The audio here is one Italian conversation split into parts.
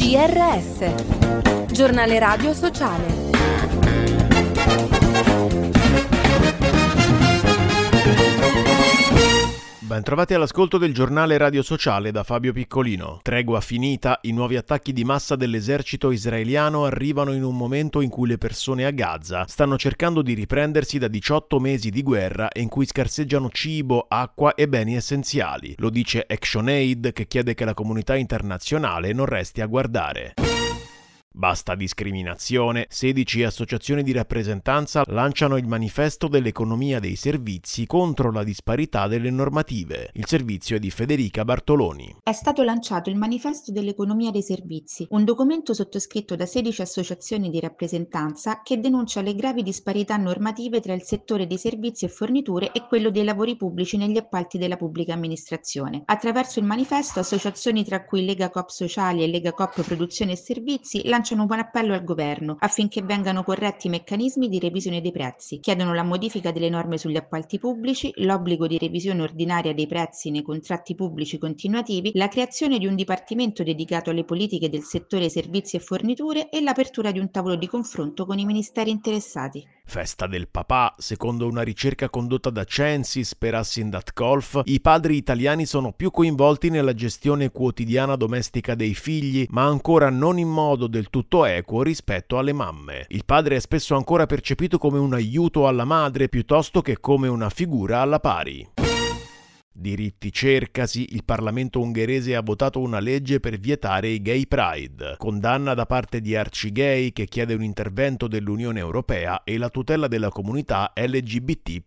GRS, Giornale Radio Sociale. Bentrovati all'ascolto del giornale Radio Sociale da Fabio Piccolino. Tregua finita, i nuovi attacchi di massa dell'esercito israeliano arrivano in un momento in cui le persone a Gaza stanno cercando di riprendersi da 18 mesi di guerra in cui scarseggiano cibo, acqua e beni essenziali. Lo dice ActionAid, che chiede che la comunità internazionale non resti a guardare. Basta discriminazione. 16 associazioni di rappresentanza lanciano il manifesto dell'economia dei servizi contro la disparità delle normative. Il servizio è di Federica Bartoloni. È stato lanciato il manifesto dell'economia dei servizi, un documento sottoscritto da 16 associazioni di rappresentanza che denuncia le gravi disparità normative tra il settore dei servizi e forniture e quello dei lavori pubblici negli appalti della pubblica amministrazione. Attraverso il manifesto, associazioni tra cui Lega Coop Sociali e Lega Coop Produzione e Servizi lanciano un buon appello al governo affinché vengano corretti i meccanismi di revisione dei prezzi. Chiedono la modifica delle norme sugli appalti pubblici, l'obbligo di revisione ordinaria dei prezzi nei contratti pubblici continuativi, la creazione di un dipartimento dedicato alle politiche del settore servizi e forniture e l'apertura di un tavolo di confronto con i ministeri interessati. Festa del papà. Secondo una ricerca condotta da Censis per Assindat-Colf, i padri italiani sono più coinvolti nella gestione quotidiana domestica dei figli, ma ancora non in modo del tutto equo rispetto alle mamme. Il padre è spesso ancora percepito come un aiuto alla madre piuttosto che come una figura alla pari. Diritti cercasi, il Parlamento ungherese ha votato una legge per vietare i gay pride, condanna da parte di Arcigay che chiede un intervento dell'Unione Europea e la tutela della comunità LGBT+.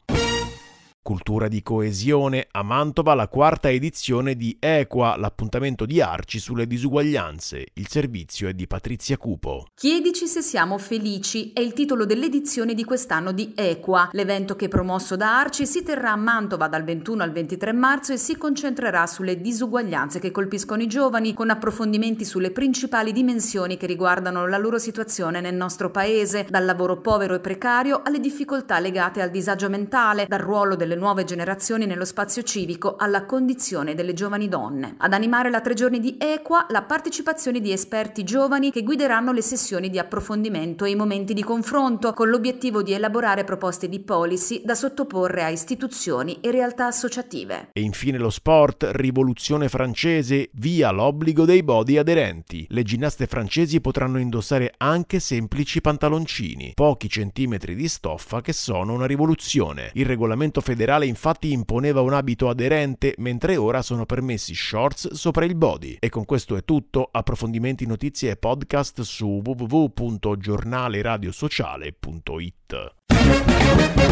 Cultura di coesione, a Mantova la 4ª edizione di Equa, l'appuntamento di Arci sulle disuguaglianze. Il servizio è di Patrizia Cupo. Chiedici se siamo felici è il titolo dell'edizione di quest'anno di Equa. L'evento che promosso da Arci si terrà a Mantova dal 21 al 23 marzo e si concentrerà sulle disuguaglianze che colpiscono i giovani, con approfondimenti sulle principali dimensioni che riguardano la loro situazione nel nostro paese, dal lavoro povero e precario alle difficoltà legate al disagio mentale, dal ruolo delle nuove generazioni nello spazio civico alla condizione delle giovani donne. Ad animare la 3 giorni di Equa la partecipazione di esperti giovani che guideranno le sessioni di approfondimento e i momenti di confronto con l'obiettivo di elaborare proposte di policy da sottoporre a istituzioni e realtà associative. E infine lo sport, rivoluzione francese, via l'obbligo dei body aderenti. Le ginnaste francesi potranno indossare anche semplici pantaloncini, pochi centimetri di stoffa che sono una rivoluzione. Il regolamento federale infatti imponeva un abito aderente, mentre ora sono permessi shorts sopra il body. E con questo è tutto. Approfondimenti, notizie e podcast su www.giornaleradiosociale.it.